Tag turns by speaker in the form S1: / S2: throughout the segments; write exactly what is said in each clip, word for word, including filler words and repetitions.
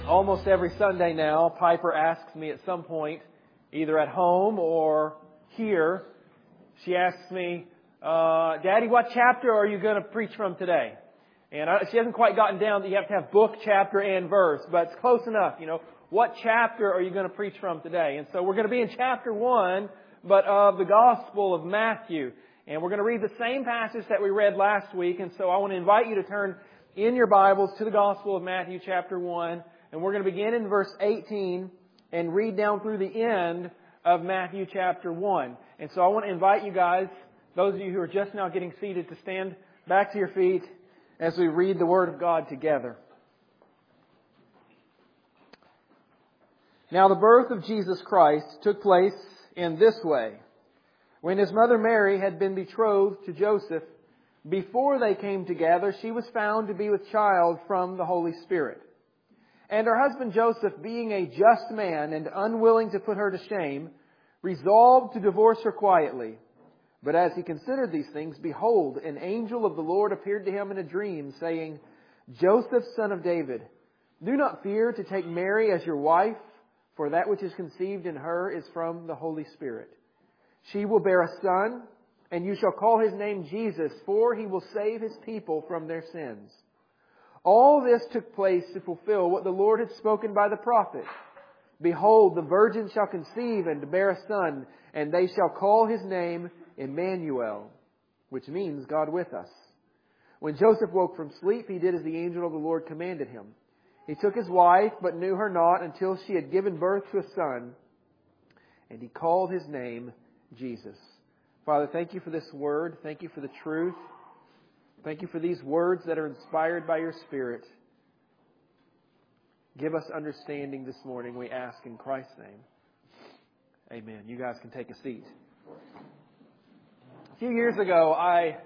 S1: Almost every Sunday now, Piper asks me at some point, either at home or here, she asks me, uh, Daddy, what chapter are you going to preach from today? And I, she hasn't quite gotten down that you have to have book, chapter, and verse, but it's close enough. You know, what chapter are you going to preach from today? And so we're going to be in chapter one, but of the Gospel of Matthew. And we're going to read the same passage that we read last week. And so I want to invite you to turn in your Bibles to the Gospel of Matthew chapter one. And we're going to begin in verse eighteen and read down through the end of Matthew chapter one. And so I want to invite you guys, those of you who are just now getting seated, to stand back to your feet as we read the Word of God together. Now the birth of Jesus Christ took place in this way. When His mother Mary had been betrothed to Joseph, before they came together, she was found to be with child from the Holy Spirit. And her husband Joseph, being a just man and unwilling to put her to shame, resolved to divorce her quietly. But as he considered these things, behold, an angel of the Lord appeared to him in a dream, saying, Joseph, son of David, do not fear to take Mary as your wife, for that which is conceived in her is from the Holy Spirit. She will bear a son, and you shall call his name Jesus, for he will save his people from their sins. All this took place to fulfill what the Lord had spoken by the prophet. Behold, the virgin shall conceive and bear a son, and they shall call his name Emmanuel, which means God with us. When Joseph woke from sleep, he did as the angel of the Lord commanded him. He took his wife, but knew her not until she had given birth to a son, and he called his name Jesus. Father, thank you for this word. Thank you for the truth. Thank you for these words that are inspired by your Spirit. Give us understanding this morning, we ask in Christ's name. Amen. You guys can take a seat. A few years ago, I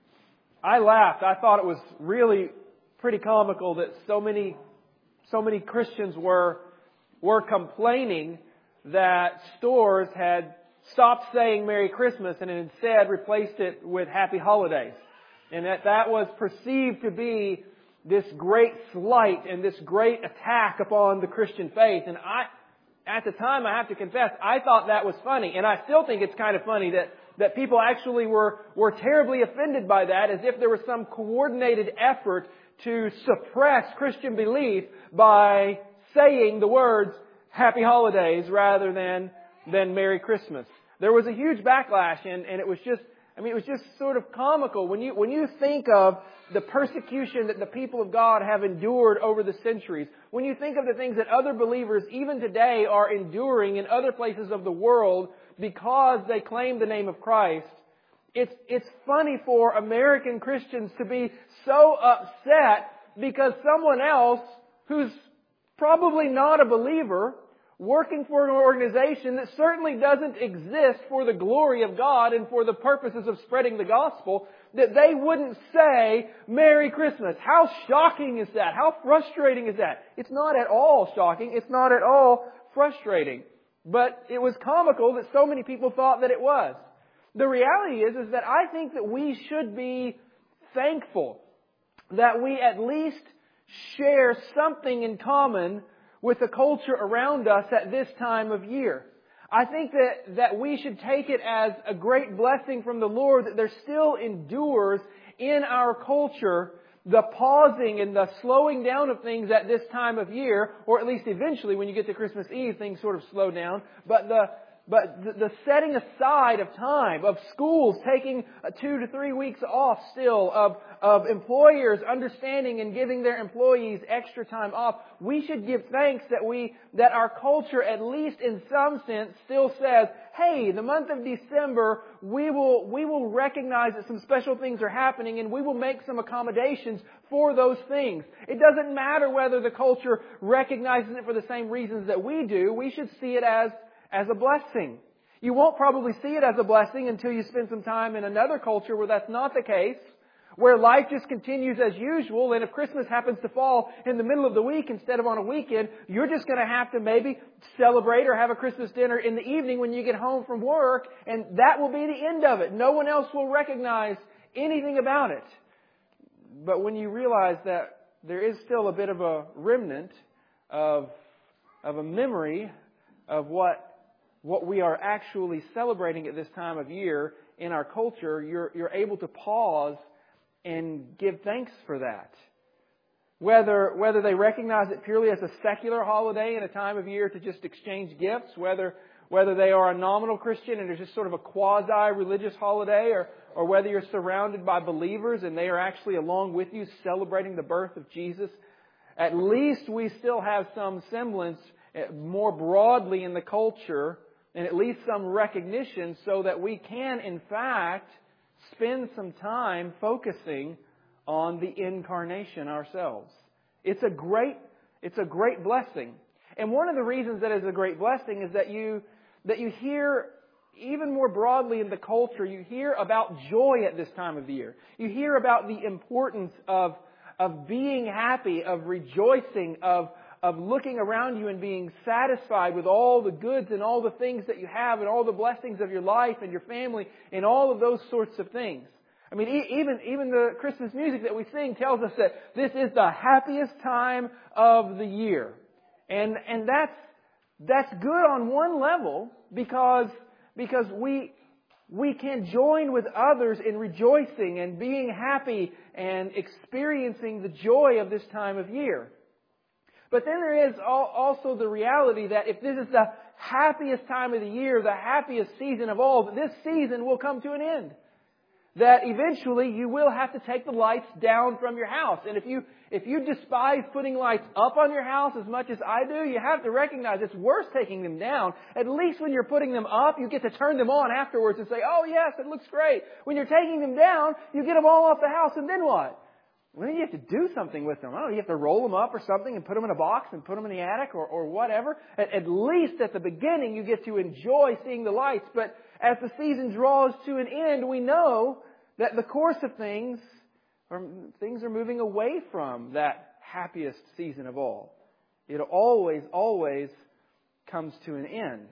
S1: I laughed. I thought it was really pretty comical that so many so many Christians were were complaining that stores had stopped saying Merry Christmas and instead replaced it with Happy Holidays. And that that was perceived to be this great slight and this great attack upon the Christian faith. And I, at the time, I have to confess, I thought that was funny. And I still think it's kind of funny that, that people actually were, were terribly offended by that, as if there was some coordinated effort to suppress Christian belief by saying the words Happy Holidays rather than, than Merry Christmas. There was a huge backlash, and, and it was just I mean, it was just sort of comical when you when you think of the persecution that the people of God have endured over the centuries. When you think of the things that other believers, even today, are enduring in other places of the world because they claim the name of Christ, it's it's funny for American Christians to be so upset because someone else who's probably not a believer, working for an organization that certainly doesn't exist for the glory of God and for the purposes of spreading the gospel, that they wouldn't say Merry Christmas. How shocking is that? How frustrating is that? It's not at all shocking. It's not at all frustrating. But it was comical that so many people thought that it was. The reality is, is that I think that we should be thankful that we at least share something in common with the culture around us at this time of year. I think that, that we should take it as a great blessing from the Lord that there still endures in our culture the pausing and the slowing down of things at this time of year, or at least eventually when you get to Christmas Eve, things sort of slow down. But the But the setting aside of time, of schools taking two to three weeks off still, of, of employers understanding and giving their employees extra time off, we should give thanks that we, that our culture, at least in some sense, still says, hey, the month of December, we will, we will recognize that some special things are happening and we will make some accommodations for those things. It doesn't matter whether the culture recognizes it for the same reasons that we do. We should see it as as a blessing. You won't probably see it as a blessing until you spend some time in another culture where that's not the case, where life just continues as usual, and if Christmas happens to fall in the middle of the week instead of on a weekend, you're just going to have to maybe celebrate or have a Christmas dinner in the evening when you get home from work, and that will be the end of it. No one else will recognize anything about it. But when you realize that there is still a bit of a remnant of, of a memory of what, what we are actually celebrating at this time of year in our culture, you're, you're able to pause and give thanks for that. Whether, whether they recognize it purely as a secular holiday and a time of year to just exchange gifts, whether, whether they are a nominal Christian and it's just sort of a quasi-religious holiday, or, or whether you're surrounded by believers and they are actually along with you celebrating the birth of Jesus, at least we still have some semblance more broadly in the culture and at least some recognition so that we can, in fact, spend some time focusing on the incarnation ourselves. It's a great, it's a great blessing. And one of the reasons that it's a great blessing is that you, that you hear, even more broadly in the culture, you hear about joy at this time of the year. You hear about the importance of, of being happy, of rejoicing, of, of looking around you and being satisfied with all the goods and all the things that you have and all the blessings of your life and your family and all of those sorts of things. I mean, even, even the Christmas music that we sing tells us that this is the happiest time of the year. And, and that's, that's good on one level because, because we, we can join with others in rejoicing and being happy and experiencing the joy of this time of year. But then there is also the reality that if this is the happiest time of the year, the happiest season of all, that this season will come to an end. That eventually you will have to take the lights down from your house. And if you if you despise putting lights up on your house as much as I do, you have to recognize it's worse taking them down. At least when you're putting them up, you get to turn them on afterwards and say, oh yes, it looks great. When you're taking them down, you get them all off the house, and then what? Well, then you have to do something with them. I don't know, you have to roll them up or something and put them in a box and put them in the attic or, or whatever. At, at least at the beginning you get to enjoy seeing the lights. But as the season draws to an end, we know that the course of things, are, things are moving away from that happiest season of all. It always, always comes to an end.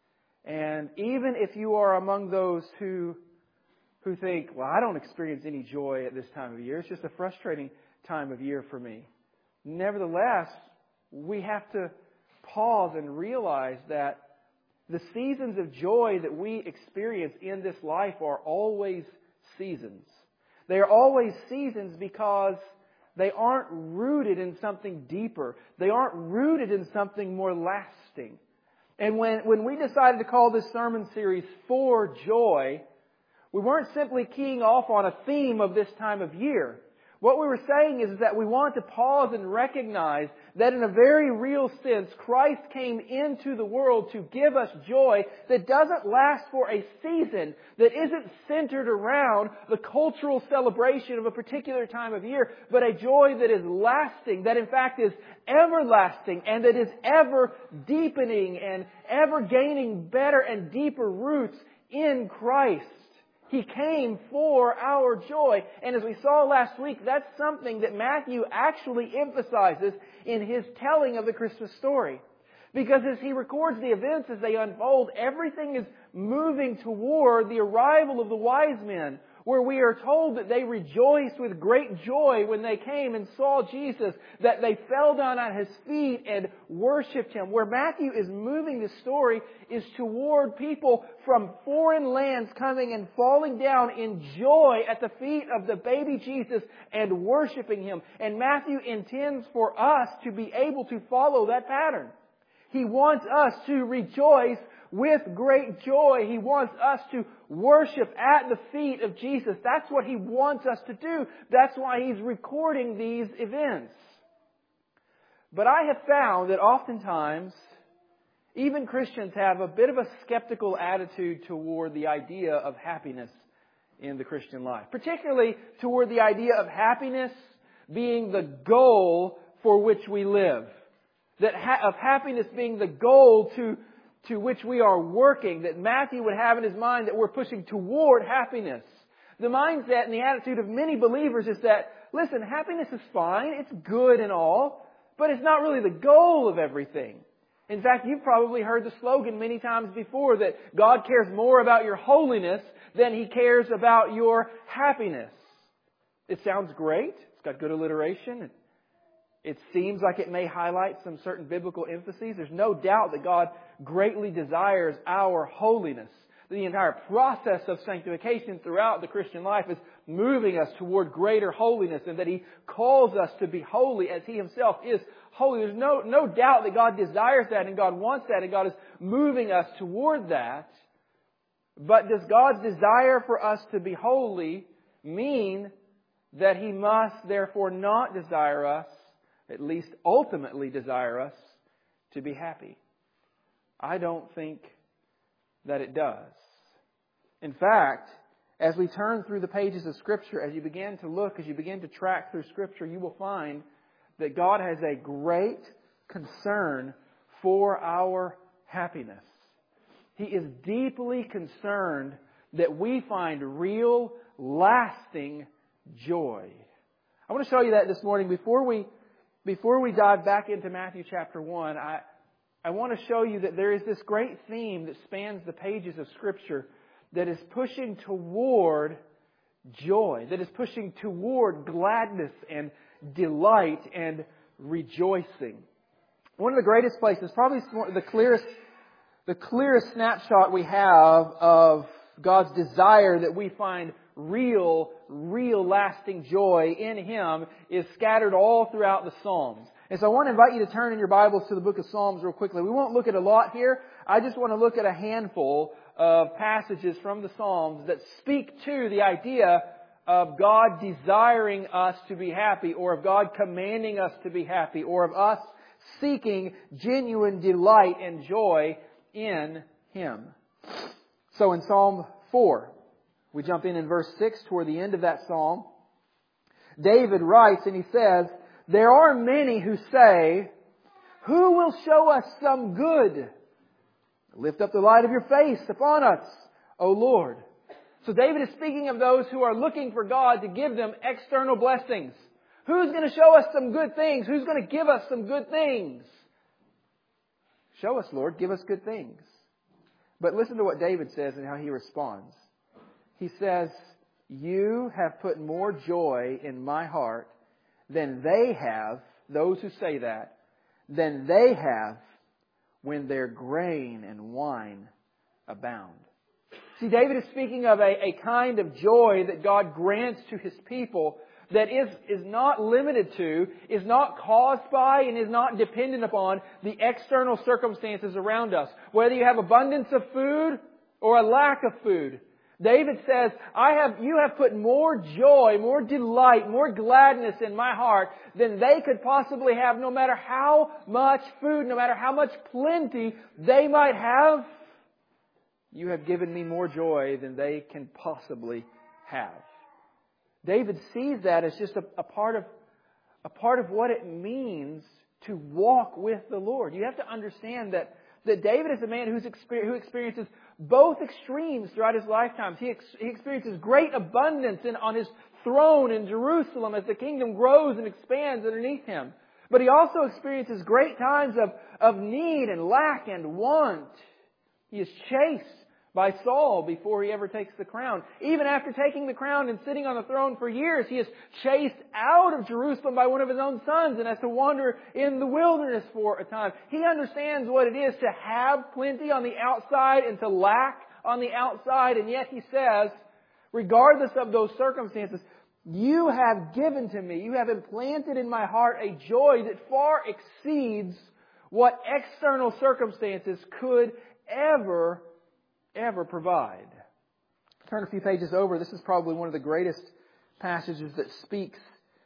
S1: And even if you are among those who who think, well, I don't experience any joy at this time of year. It's just a frustrating time of year for me. Nevertheless, we have to pause and realize that the seasons of joy that we experience in this life are always seasons. They are always seasons because they aren't rooted in something deeper. They aren't rooted in something more lasting. And when, when we decided to call this sermon series For Joy, we weren't simply keying off on a theme of this time of year. What we were saying is that we want to pause and recognize that in a very real sense, Christ came into the world to give us joy that doesn't last for a season, that isn't centered around the cultural celebration of a particular time of year, but a joy that is lasting, that in fact is everlasting, and that is ever deepening and ever gaining better and deeper roots in Christ. He came for our joy. And as we saw last week, that's something that Matthew actually emphasizes in his telling of the Christmas story. Because as he records the events as they unfold, everything is moving toward the arrival of the wise men, where we are told that they rejoiced with great joy when they came and saw Jesus, that they fell down at His feet and worshipped Him. Where Matthew is moving the story is toward people from foreign lands coming and falling down in joy at the feet of the baby Jesus and worshipping Him. And Matthew intends for us to be able to follow that pattern. He wants us to rejoice with great joy. He wants us to worship at the feet of Jesus. That's what He wants us to do. That's why He's recording these events. But I have found that oftentimes, even Christians have a bit of a skeptical attitude toward the idea of happiness in the Christian life. Particularly toward the idea of happiness being the goal for which we live. That ha- of happiness being the goal to to which we are working, that Matthew would have in his mind that we're pushing toward happiness. The mindset and the attitude of many believers is that, listen, happiness is fine, it's good and all, but it's not really the goal of everything. In fact, you've probably heard the slogan many times before that God cares more about your holiness than He cares about your happiness. It sounds great, it's got good alliteration, it seems like it may highlight some certain biblical emphases. There's no doubt that God greatly desires our holiness. The entire process of sanctification throughout the Christian life is moving us toward greater holiness, and that He calls us to be holy as He Himself is holy. There's no, no doubt that God desires that and God wants that and God is moving us toward that. But does God's desire for us to be holy mean that He must therefore not desire us, at least ultimately desire us, to be happy? I don't think that it does. In fact, as we turn through the pages of Scripture, as you begin to look, as you begin to track through Scripture, you will find that God has a great concern for our happiness. He is deeply concerned that we find real, lasting joy. I want to show you that this morning. Before we, before we dive back into Matthew chapter one, I, I want to show you that there is this great theme that spans the pages of Scripture that is pushing toward joy, that is pushing toward gladness and delight and rejoicing. One of the greatest places, probably the clearest, the clearest snapshot we have of God's desire that we find real, real lasting joy in Him is scattered all throughout the Psalms. And so I want to invite you to turn in your Bibles to the book of Psalms real quickly. We won't look at a lot here. I just want to look at a handful of passages from the Psalms that speak to the idea of God desiring us to be happy, or of God commanding us to be happy, or of us seeking genuine delight and joy in Him. So in Psalm four, we jump in in verse six toward the end of that psalm. David writes and he says, "There are many who say, 'Who will show us some good? Lift up the light of your face upon us, O Lord.'" So David is speaking of those who are looking for God to give them external blessings. Who's going to show us some good things? Who's going to give us some good things? Show us, Lord. Give us good things. But listen to what David says and how he responds. He says, "You have put more joy in my heart than they have," those who say that, "than they have when their grain and wine abound." See, David is speaking of a, a kind of joy that God grants to His people that is, is not limited to, is not caused by, and is not dependent upon the external circumstances around us. Whether you have abundance of food or a lack of food. David says, I have, you have put more joy, more delight, more gladness in my heart than they could possibly have, no matter how much food, no matter how much plenty they might have. You have given me more joy than they can possibly have. David sees that as just a, a part of a part of what it means to walk with the Lord. You have to understand that, that David is a man who's exper- who experiences both extremes throughout his lifetime. He, ex- he experiences great abundance in, on his throne in Jerusalem as the kingdom grows and expands underneath him. But he also experiences great times of, of need and lack and want. He is chased by Saul before he ever takes the crown. Even after taking the crown and sitting on the throne for years, he is chased out of Jerusalem by one of his own sons and has to wander in the wilderness for a time. He understands what it is to have plenty on the outside and to lack on the outside. And yet he says, regardless of those circumstances, you have given to me, you have implanted in my heart a joy that far exceeds what external circumstances could ever ever provide. Turn a few pages over. This is probably one of the greatest passages that speaks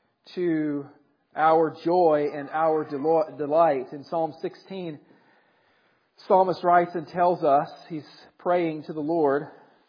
S1: to our joy and our delight. In Psalm sixteen, Psalmist writes and tells us, he's praying to the Lord.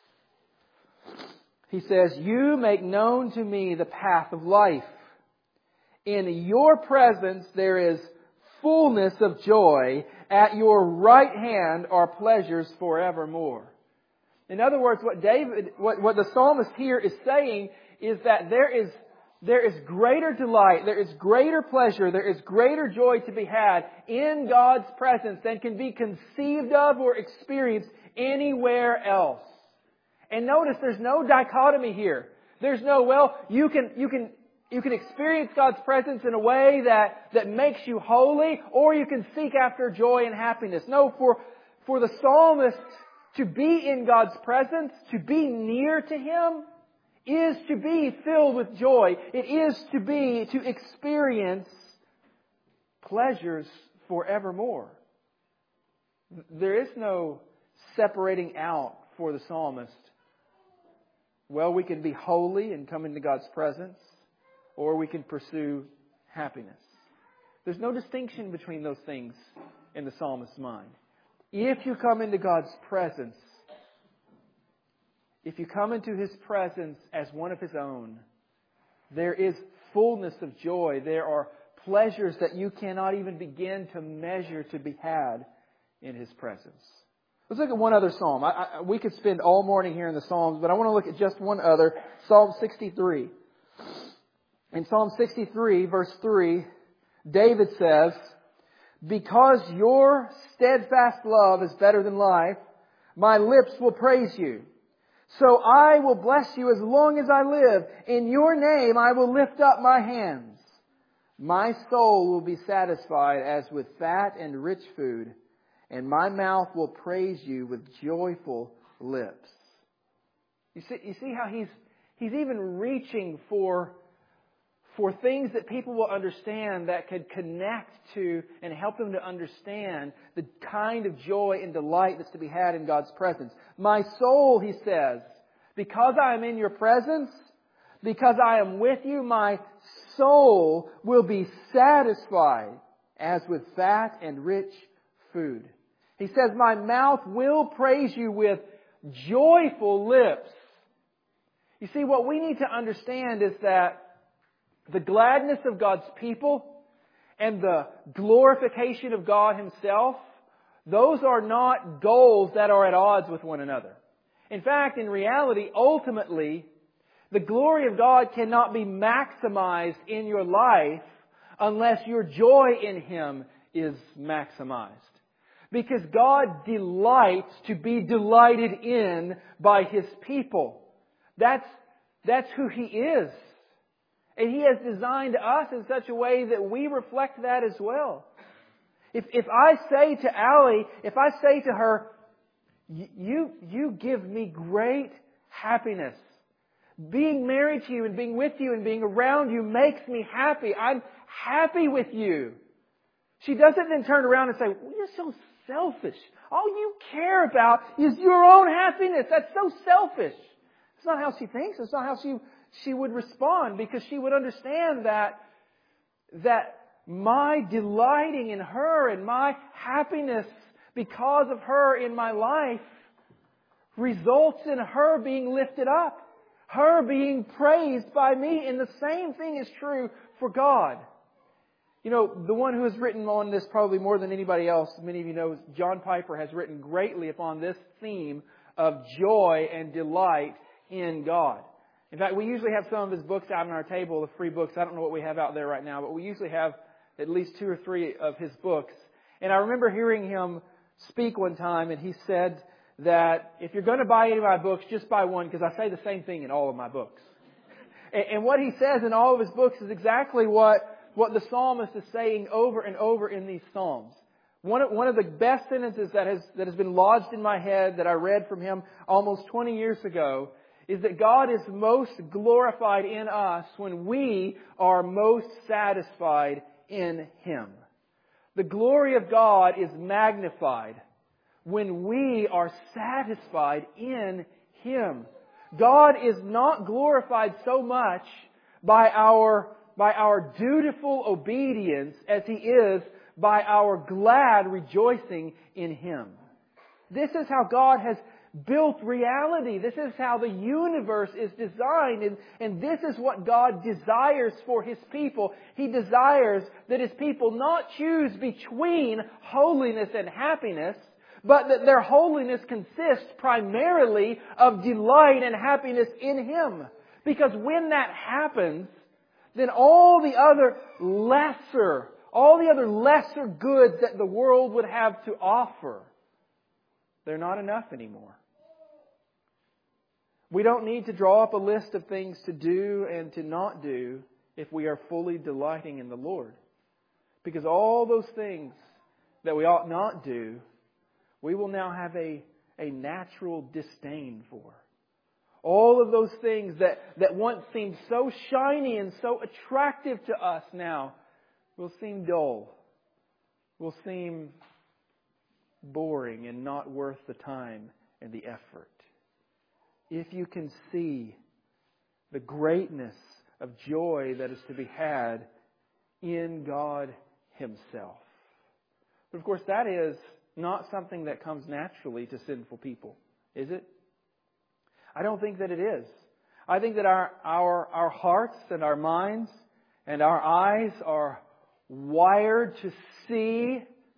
S1: He says, "You make known to me the path of life. In your presence there is fullness of joy. At your right hand are pleasures forevermore." In other words, what David, what, what the psalmist here is saying is that there is, there is greater delight, there is greater pleasure, there is greater joy to be had in God's presence than can be conceived of or experienced anywhere else. And notice there's no dichotomy here. There's no, well, you can, you can You can experience God's presence in a way that, that makes you holy, or you can seek after joy and happiness. No, for, for the psalmist to be in God's presence, to be near to Him, is to be filled with joy. It is to be, to experience pleasures forevermore. There is no separating out for the psalmist. Well, we can be holy and come into God's presence, or we can pursue happiness. There's no distinction between those things in the psalmist's mind. If you come into God's presence, if you come into His presence as one of His own, there is fullness of joy. There are pleasures that you cannot even begin to measure to be had in His presence. Let's look at one other psalm. I, I, we could spend all morning here in the Psalms, but I want to look at just one other. Psalm sixty-three. In Psalm sixty-three, verse three, David says, "Because your steadfast love is better than life, my lips will praise you. So I will bless you as long as I live. In your name I will lift up my hands. My soul will be satisfied as with fat and rich food, and my mouth will praise you with joyful lips." You see, you see how he's he's even reaching for for things that people will understand, that could connect to and help them to understand the kind of joy and delight that's to be had in God's presence. My soul, he says, because I am in your presence, because I am with you, my soul will be satisfied as with fat and rich food. He says, my mouth will praise you with joyful lips. You see, what we need to understand is that the gladness of God's people and the glorification of God Himself, those are not goals that are at odds with one another. In fact, in reality, ultimately, the glory of God cannot be maximized in your life unless your joy in Him is maximized. Because God delights to be delighted in by His people. That's, that's who He is. And He has designed us in such a way that we reflect that as well. If, if I say to Allie, if I say to her, you, you give me great happiness. Being married to you and being with you and being around you makes me happy. I'm happy with you. She doesn't then turn around and say, well, you're so selfish. All you care about is your own happiness. That's so selfish. It's not how she thinks. It's not how she, she would respond, because she would understand that, that my delighting in her and my happiness because of her in my life results in her being lifted up, her being praised by me. And the same thing is true for God. You know, the one who has written on this probably more than anybody else, many of you know, John Piper has written greatly upon this theme of joy and delight in God. In fact, we usually have some of his books out on our table, the free books. I don't know what we have out there right now, but we usually have at least two or three of his books. And I remember hearing him speak one time, and he said that if you're going to buy any of my books, just buy one, because I say the same thing in all of my books. And, and what he says in all of his books is exactly what, what the psalmist is saying over and over in these psalms. One of, one of the best sentences that has, that has been lodged in my head that I read from him almost twenty years ago is that God is most glorified in us when we are most satisfied in Him. The glory of God is magnified when we are satisfied in Him. God is not glorified so much by our, by our dutiful obedience as He is by our glad rejoicing in Him. This is how God has built reality. This is how the universe is designed. And, and this is what God desires for His people. He desires that His people not choose between holiness and happiness, but that their holiness consists primarily of delight and happiness in Him. Because when that happens, then all the other lesser, all the other lesser goods that the world would have to offer, they're not enough anymore. We don't need to draw up a list of things to do and to not do if we are fully delighting in the Lord. Because all those things that we ought not do, we will now have a, a natural disdain for. All of those things that, that once seemed so shiny and so attractive to us now will seem dull, will seem boring and not worth the time and the effort. If you can see the greatness of joy that is to be had in God Himself. But of course, that is not something that comes naturally to sinful people, is it? I don't think that it is. I think that our, our, our hearts and our minds and our eyes are wired to see,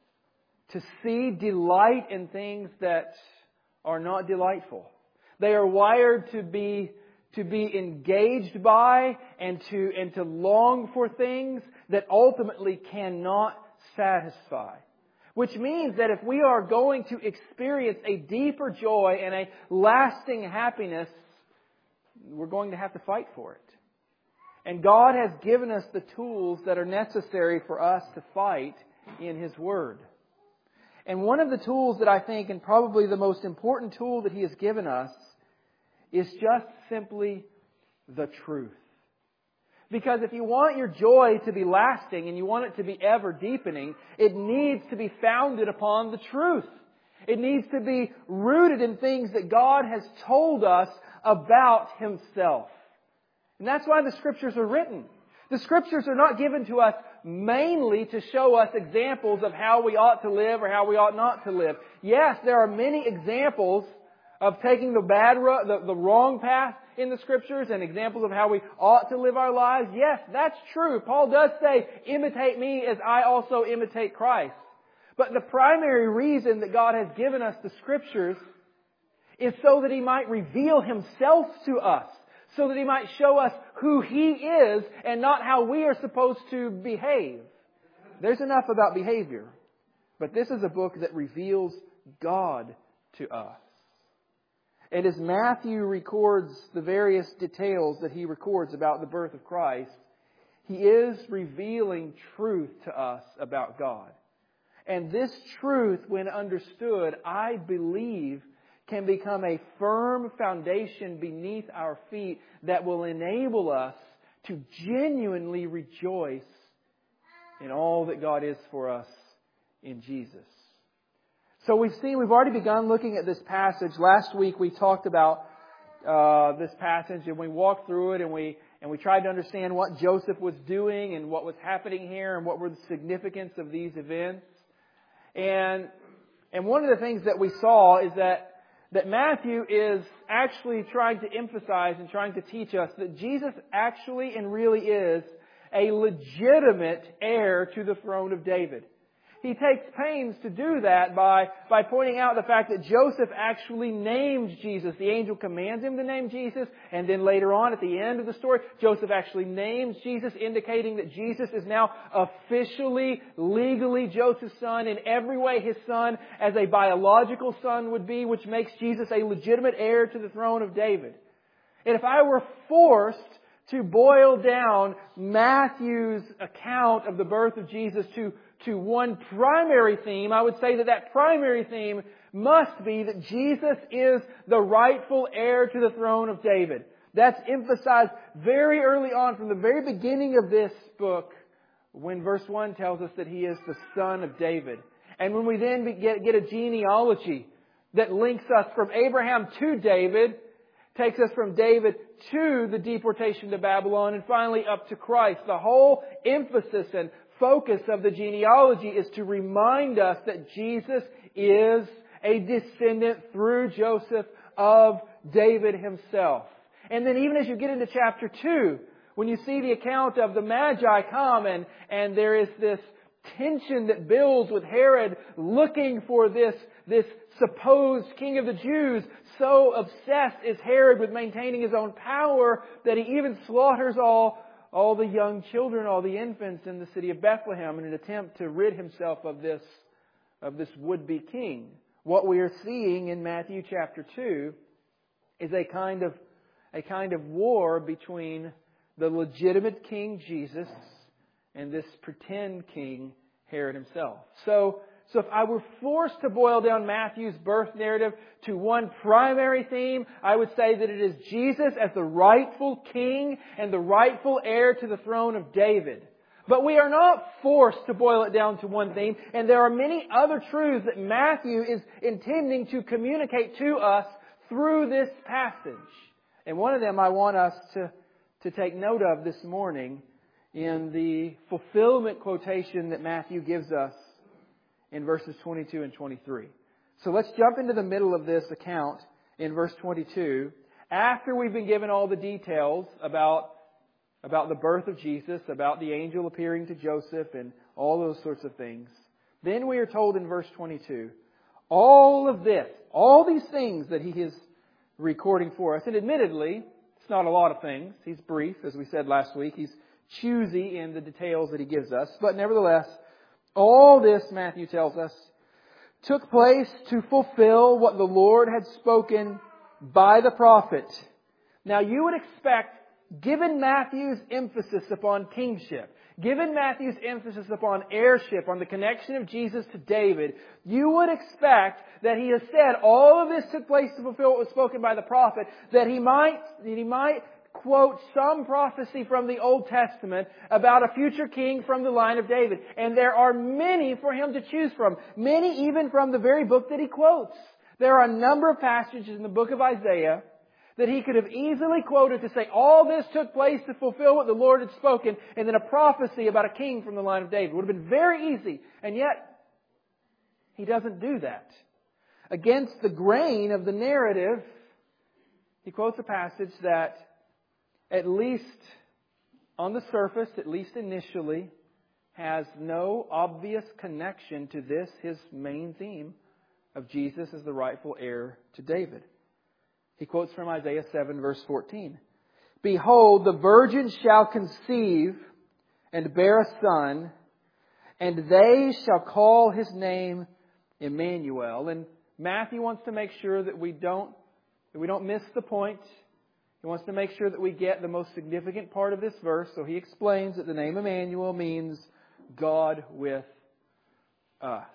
S1: to see delight in things that are not delightful. They are wired to be to be engaged by and to and to long for things that ultimately cannot satisfy. Which means that if we are going to experience a deeper joy and a lasting happiness, we're going to have to fight for it. And God has given us the tools that are necessary for us to fight in His Word. And one of the tools that I think, and probably the most important tool that He has given us, is just simply the truth. Because if you want your joy to be lasting and you want it to be ever deepening, it needs to be founded upon the truth. It needs to be rooted in things that God has told us about Himself. And that's why the Scriptures are written. The Scriptures are not given to us mainly to show us examples of how we ought to live or how we ought not to live. Yes, there are many examples of taking the bad, the, the wrong path in the Scriptures and examples of how we ought to live our lives. Yes, that's true. Paul does say, imitate me as I also imitate Christ. But the primary reason that God has given us the Scriptures is so that He might reveal Himself to us. So that He might show us who He is and not how we are supposed to behave. There's enough about behavior. But this is a book that reveals God to us. And as Matthew records the various details that he records about the birth of Christ, he is revealing truth to us about God. And this truth, when understood, I believe, can become a firm foundation beneath our feet that will enable us to genuinely rejoice in all that God is for us in Jesus. So we've seen, we've already begun looking at this passage. Last week we talked about uh, this passage and we walked through it and we and we tried to understand what Joseph was doing and what was happening here and what were the significance of these events. And and one of the things that we saw is that that Matthew is actually trying to emphasize and trying to teach us that Jesus actually and really is a legitimate heir to the throne of David. He takes pains to do that by, by pointing out the fact that Joseph actually named Jesus. The angel commands him to name Jesus, and then later on at the end of the story, Joseph actually names Jesus, indicating that Jesus is now officially, legally Joseph's son, in every way his son as a biological son would be, which makes Jesus a legitimate heir to the throne of David. And if I were forced to boil down Matthew's account of the birth of Jesus to to one primary theme, I would say that that primary theme must be that Jesus is the rightful heir to the throne of David. That's emphasized very early on from the very beginning of this book when verse one tells us that He is the son of David. And when we then get, get a genealogy that links us from Abraham to David, takes us from David to the deportation to Babylon, and finally up to Christ. The whole emphasis and focus of the genealogy is to remind us that Jesus is a descendant through Joseph of David himself. And then even as you get into chapter two, when you see the account of the Magi come and, and there is this tension that builds with Herod looking for this, this supposed king of the Jews, so obsessed is Herod with maintaining his own power that he even slaughters all all the young children, all the infants in the city of Bethlehem in an attempt to rid himself of this, of this would-be king. What we are seeing in Matthew chapter two is a kind of, a kind of war between the legitimate King Jesus and this pretend king Herod himself. So, so if I were forced to boil down Matthew's birth narrative to one primary theme, I would say that it is Jesus as the rightful king and the rightful heir to the throne of David. But we are not forced to boil it down to one theme, and there are many other truths that Matthew is intending to communicate to us through this passage. And one of them I want us to, to take note of this morning in the fulfillment quotation that Matthew gives us in verses twenty-two and twenty-three. So let's jump into the middle of this account in verse twenty-two. After we've been given all the details about, about the birth of Jesus, about the angel appearing to Joseph and all those sorts of things, then we are told in verse twenty-two, all of this, all these things that he is recording for us, and admittedly, it's not a lot of things. He's brief, as we said last week. He's choosy in the details that he gives us. But nevertheless, all this, Matthew tells us, took place to fulfill what the Lord had spoken by the prophet. Now you would expect, given Matthew's emphasis upon kingship, given Matthew's emphasis upon heirship, on the connection of Jesus to David, you would expect that he has said all of this took place to fulfill what was spoken by the prophet, that he might, that he might quote some prophecy from the Old Testament about a future king from the line of David. And there are many for him to choose from. Many even from the very book that he quotes. There are a number of passages in the book of Isaiah that he could have easily quoted to say all this took place to fulfill what the Lord had spoken, and then a prophecy about a king from the line of David. It would have been very easy. And yet, he doesn't do that. Against the grain of the narrative, he quotes a passage that, at least on the surface, at least initially, has no obvious connection to this, his main theme of Jesus as the rightful heir to David. He quotes from Isaiah seven, verse fourteen. Behold, the virgin shall conceive and bear a son, and they shall call his name Emmanuel. And Matthew wants to make sure that we don't, that we don't miss the point. He wants to make sure that we get the most significant part of this verse. So he explains that the name Emmanuel means God with us.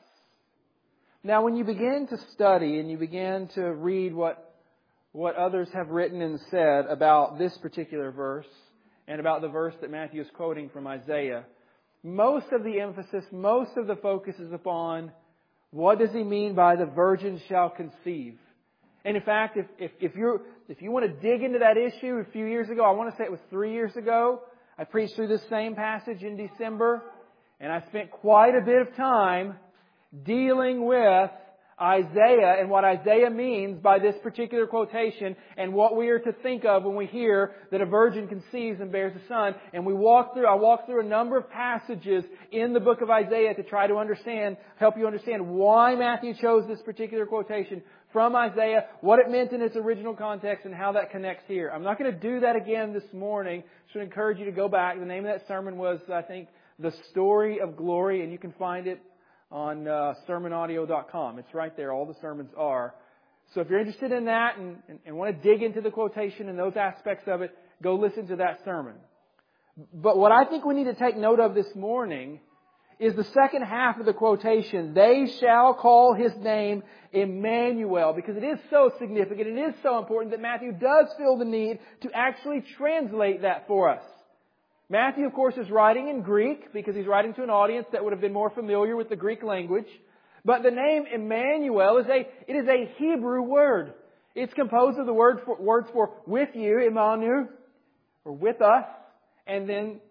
S1: Now, when you begin to study and you begin to read what, what others have written and said about this particular verse and about the verse that Matthew is quoting from Isaiah, most of the emphasis, most of the focus is upon what does he mean by the virgin shall conceive. And in fact, if, if, if, you're, if you want to dig into that issue a few years ago, I want to say it was three years ago, I preached through this same passage in December, and I spent quite a bit of time dealing with Isaiah and what Isaiah means by this particular quotation and what we are to think of when we hear that a virgin conceives and bears a son. And we walked through, I walked through a number of passages in the book of Isaiah to try to understand, help you understand why Matthew chose this particular quotation from Isaiah, what it meant in its original context, and how that connects here. I'm not going to do that again this morning. I should encourage you to go back. The name of that sermon was, I think, The Story of Glory, and you can find it on uh, sermon audio dot com. It's right there. All the sermons are. So if you're interested in that and, and, and want to dig into the quotation and those aspects of it, go listen to that sermon. But what I think we need to take note of this morning is the second half of the quotation. They shall call his name Emmanuel, because it is so significant, it is so important that Matthew does feel the need to actually translate that for us. Matthew, of course, is writing in Greek because he's writing to an audience that would have been more familiar with the Greek language. But the name Emmanuel is a, it is a Hebrew word. It's composed of the word for, words for with you, Emanu, or with us, and then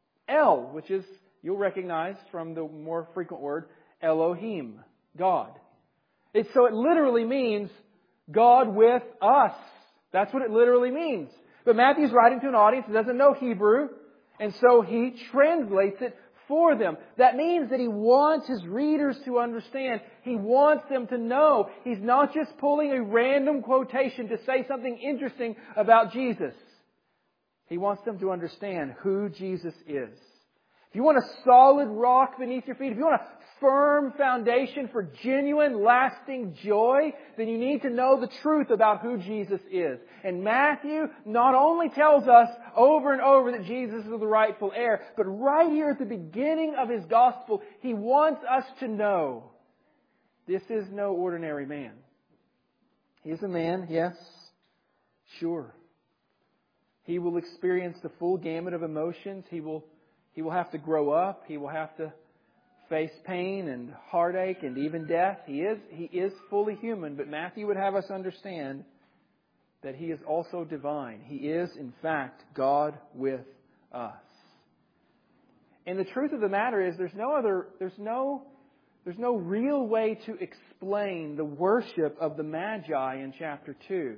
S1: El, which is, you'll recognize from the more frequent word, Elohim, God. It's, so it literally means God with us. That's what it literally means. But Matthew's writing to an audience that doesn't know Hebrew, and so he translates it for them. That means that he wants his readers to understand. He wants them to know he's not just pulling a random quotation to say something interesting about Jesus. He wants them to understand who Jesus is. If you want a solid rock beneath your feet, if you want a firm foundation for genuine, lasting joy, then you need to know the truth about who Jesus is. And Matthew not only tells us over and over that Jesus is the rightful heir, but right here at the beginning of His Gospel, He wants us to know this is no ordinary man. He is a man, yes, sure. He will experience the full gamut of emotions. He will, he will have to grow up. He will have to face pain and heartache and even death. He is, he is fully human, but Matthew would have us understand that He is also divine. He is, in fact, God with us. And the truth of the matter is there's no other, there's no, there's no real way to explain the worship of the Magi in chapter two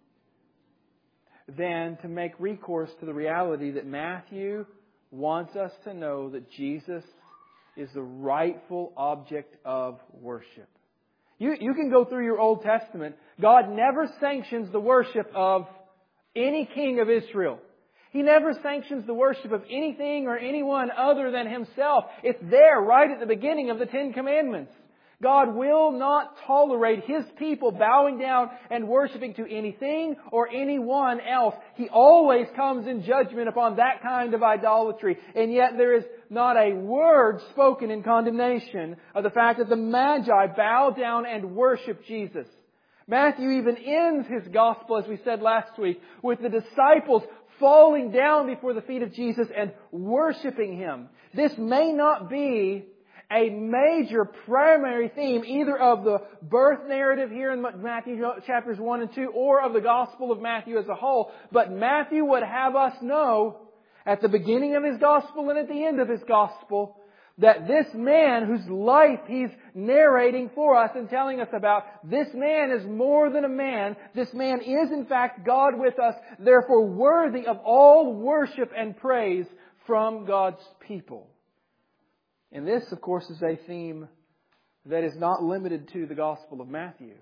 S1: than to make recourse to the reality that Matthew wants us to know that Jesus is the rightful object of worship. You, you can go through your Old Testament. God never sanctions the worship of any king of Israel. He never sanctions the worship of anything or anyone other than Himself. It's there right at the beginning of the Ten Commandments. God will not tolerate His people bowing down and worshiping to anything or anyone else. He always comes in judgment upon that kind of idolatry. And yet there is not a word spoken in condemnation of the fact that the Magi bow down and worship Jesus. Matthew even ends his Gospel, as we said last week, with the disciples falling down before the feet of Jesus and worshiping Him. This may not be a major primary theme either of the birth narrative here in Matthew chapters one and two or of the Gospel of Matthew as a whole. But Matthew would have us know at the beginning of his Gospel and at the end of his Gospel that this man whose life he's narrating for us and telling us about, this man is more than a man. This man is in fact God with us, therefore worthy of all worship and praise from God's people. And this, of course, is a theme that is not limited to the Gospel of Matthew.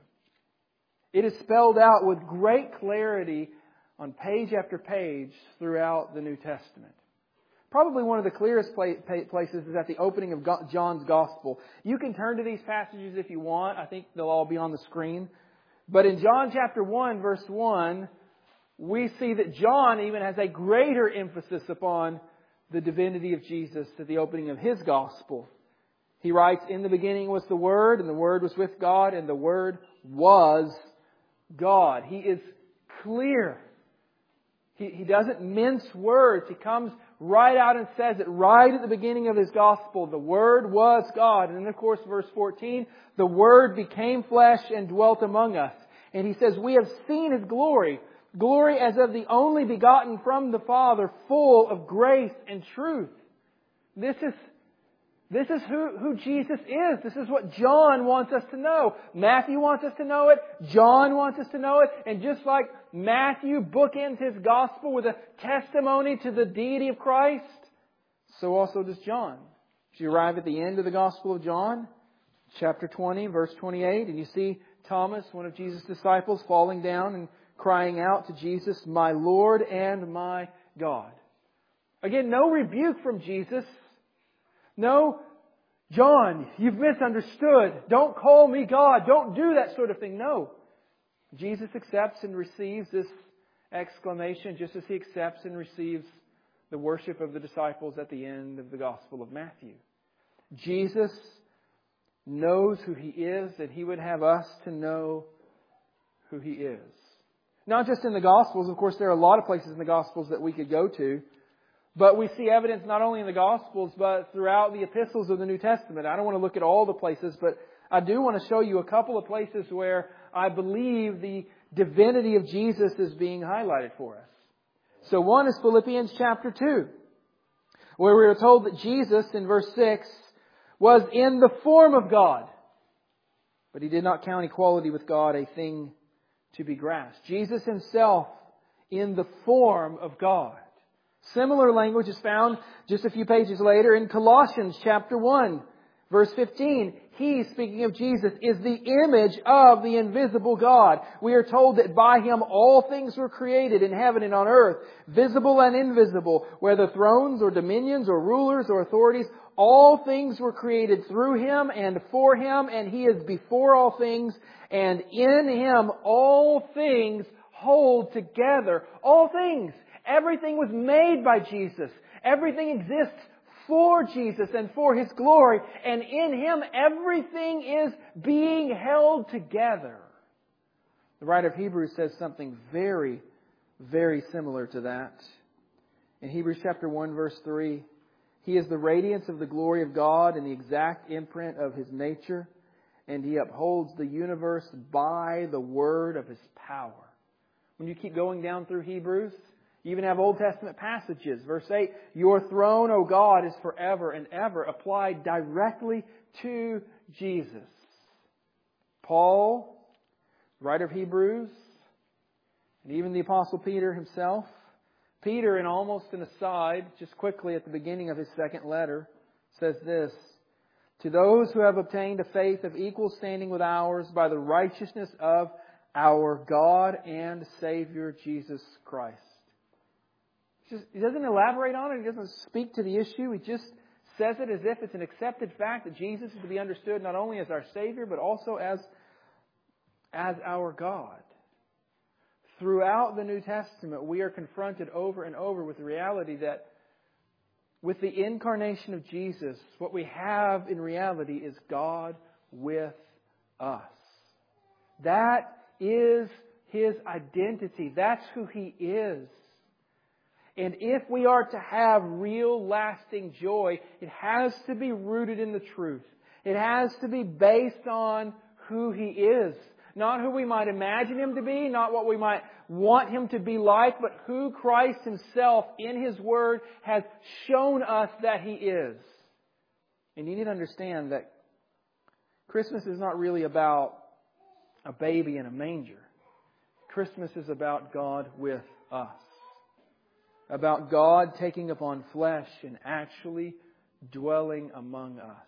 S1: It is spelled out with great clarity on page after page throughout the New Testament. Probably one of the clearest places is at the opening of John's Gospel. You can turn to these passages if you want. I think they'll all be on the screen. But in John chapter one, verse one, we see that John even has a greater emphasis upon the divinity of Jesus at the opening of his Gospel. He writes, "In the beginning was the Word, and the Word was with God, and the Word was God." He is clear. He, he doesn't mince words. He comes right out and says it right at the beginning of his Gospel. The Word was God. And then, of course, verse fourteen, the Word became flesh and dwelt among us. And he says, "We have seen His glory. Glory as of the only begotten from the Father, full of grace and truth." This is, this is who, who Jesus is. This is what John wants us to know. Matthew wants us to know it. John wants us to know it. And just like Matthew bookends his Gospel with a testimony to the deity of Christ, so also does John. As you arrive at the end of the Gospel of John, chapter twenty, verse twenty-eight, and you see Thomas, one of Jesus' disciples, falling down and crying out to Jesus, "My Lord and my God." Again, no rebuke from Jesus. No, "John, you've misunderstood. Don't call me God. Don't do that sort of thing." No. Jesus accepts and receives this exclamation just as He accepts and receives the worship of the disciples at the end of the Gospel of Matthew. Jesus knows who He is, and He would have us to know who He is. Not just in the Gospels. Of course, there are a lot of places in the Gospels that we could go to. But we see evidence not only in the Gospels, but throughout the epistles of the New Testament. I don't want to look at all the places, but I do want to show you a couple of places where I believe the divinity of Jesus is being highlighted for us. So one is Philippians chapter two, where we are told that Jesus, in verse six, was in the form of God, but He did not count equality with God a thing to be grasped. Jesus Himself in the form of God. Similar language is found just a few pages later in Colossians chapter one, Verse fifteen, He, speaking of Jesus, is the image of the invisible God. We are told that by Him all things were created in heaven and on earth, visible and invisible, whether thrones or dominions or rulers or authorities. All things were created through Him and for Him, and He is before all things, and in Him all things hold together. All things. Everything was made by Jesus. Everything exists for Jesus and for His glory. And in Him, everything is being held together. The writer of Hebrews says something very, very similar to that. In Hebrews chapter one, verse three, He is the radiance of the glory of God and the exact imprint of His nature, and He upholds the universe by the word of His power. When you keep going down through Hebrews, you even have Old Testament passages. Verse eight, Your throne, O God, is forever and ever, applied directly to Jesus. Paul, writer of Hebrews, and even the Apostle Peter himself. Peter, in almost an aside, just quickly at the beginning of his second letter, says this, To those who have obtained a faith of equal standing with ours by the righteousness of our God and Savior Jesus Christ. Just, he doesn't elaborate on it. He doesn't speak to the issue. He just says it as if it's an accepted fact that Jesus is to be understood not only as our Savior, but also as, as our God. Throughout the New Testament, we are confronted over and over with the reality that with the incarnation of Jesus, what we have in reality is God with us. That is His identity. That's who He is. And if we are to have real lasting joy, it has to be rooted in the truth. It has to be based on who He is. Not who we might imagine Him to be, not what we might want Him to be like, but who Christ Himself in His Word has shown us that He is. And you need to understand that Christmas is not really about a baby in a manger. Christmas is about God with us. About God taking upon flesh and actually dwelling among us.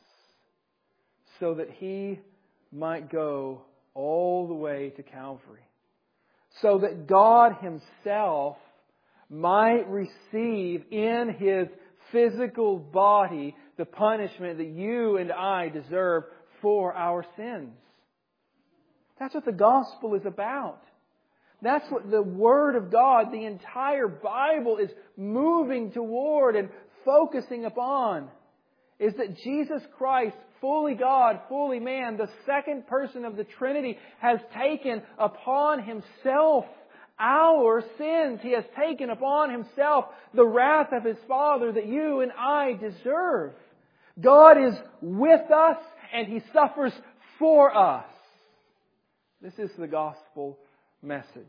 S1: So that He might go all the way to Calvary. So that God Himself might receive in His physical body the punishment that you and I deserve for our sins. That's what the gospel is about. That's what the Word of God, the entire Bible, is moving toward and focusing upon. Is that Jesus Christ, fully God, fully man, the second person of the Trinity, has taken upon Himself our sins. He has taken upon Himself the wrath of His Father that you and I deserve. God is with us and He suffers for us. This is the gospel message.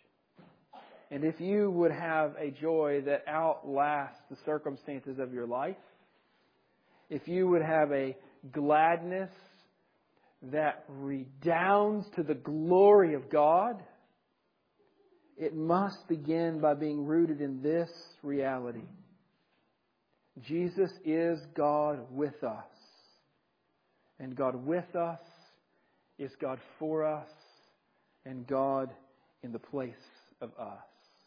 S1: And if you would have a joy that outlasts the circumstances of your life, if you would have a gladness that redounds to the glory of God, it must begin by being rooted in this reality. Jesus is God with us. And God with us is God for us and God in the place of us.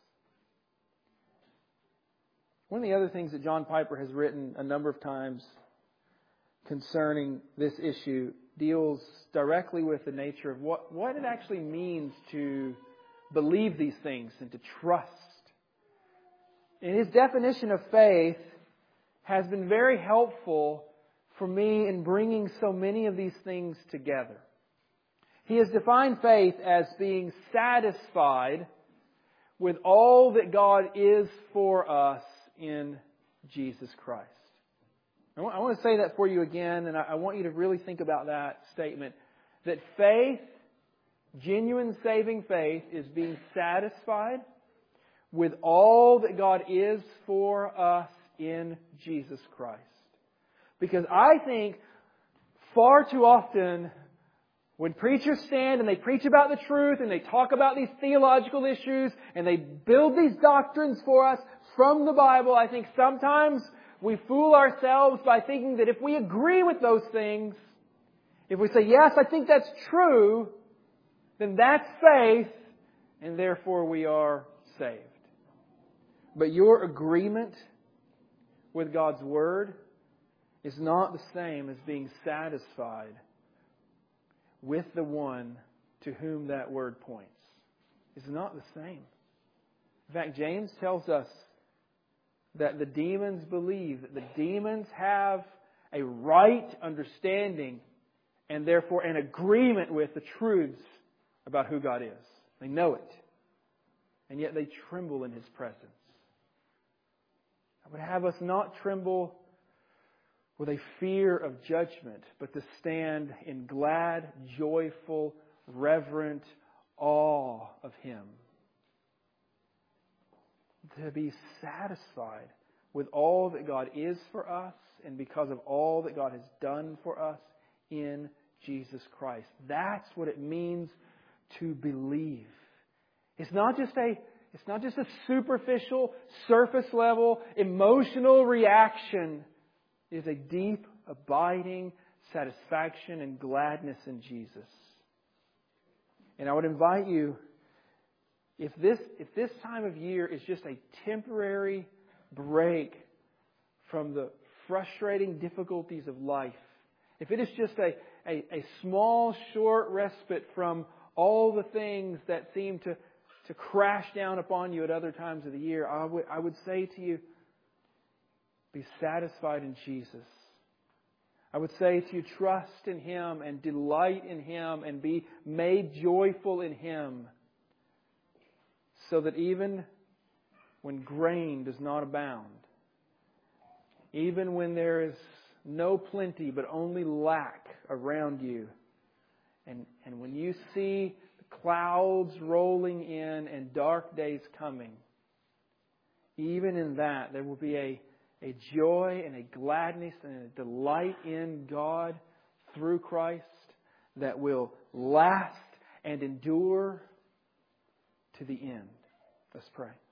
S1: One of the other things that John Piper has written a number of times concerning this issue deals directly with the nature of what, what it actually means to believe these things and to trust. And his definition of faith has been very helpful for me in bringing so many of these things together. He has defined faith as being satisfied with all that God is for us in Jesus Christ. I want to say that for you again, and I want you to really think about that statement. That faith, genuine saving faith, is being satisfied with all that God is for us in Jesus Christ. Because I think far too often when preachers stand and they preach about the truth and they talk about these theological issues and they build these doctrines for us from the Bible, I think sometimes we fool ourselves by thinking that if we agree with those things, if we say, yes, I think that's true, then that's faith, and therefore we are saved. But your agreement with God's Word is not the same as being satisfied with the one to whom that Word points. It's not the same. In fact, James tells us that the demons believe, that the demons have a right understanding and therefore an agreement with the truths about who God is. They know it. And yet they tremble in His presence. I would have us not tremble with a fear of judgment, but to stand in glad, joyful, reverent awe of Him. To be satisfied with all that God is for us and because of all that God has done for us in Jesus Christ. That's what it means to believe. It's not just a, it's not just a superficial, surface level, emotional reaction. It is a deep, abiding satisfaction and gladness in Jesus. And I would invite you, if this, if this time of year is just a temporary break from the frustrating difficulties of life, if it is just a, a, a small, short respite from all the things that seem to, to crash down upon you at other times of the year, I would, I would say to you, be satisfied in Jesus. I would say to you, trust in Him and delight in Him and be made joyful in Him, so that even when grain does not abound, even when there is no plenty but only lack around you, and, and when you see the clouds rolling in and dark days coming, even in that there will be a, a joy and a gladness and a delight in God through Christ that will last and endure to the end. Let's pray.